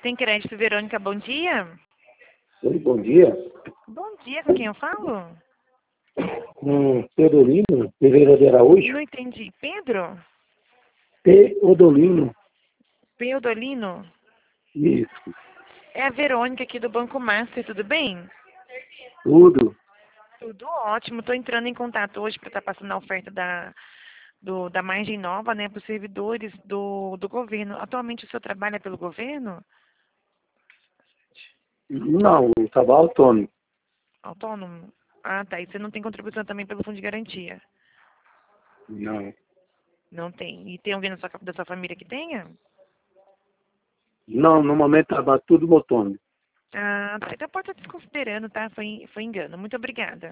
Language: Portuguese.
Tem crédito, Verônica, bom dia. Oi, bom dia. Bom dia, com quem eu falo? Teodolino Pereira de Araújo. Não entendi. Pedro? Teodolino. Peodolino? Isso, É a Verônica aqui do Banco Master, tudo bem? tudo. Tudo ótimo. Estou entrando em contato hoje para estar passando a oferta da margem nova, né, para os servidores do governo. Atualmente o senhor trabalha pelo governo? Não, eu estava autônomo. Autônomo? Ah, tá. E você não tem contribuição também pelo Fundo de Garantia? Não. Não tem. E tem alguém da sua família que tenha? Não, no momento estava tudo autônomo. Ah, tá. Então pode estar desconsiderando, tá? Foi engano. Muito obrigada.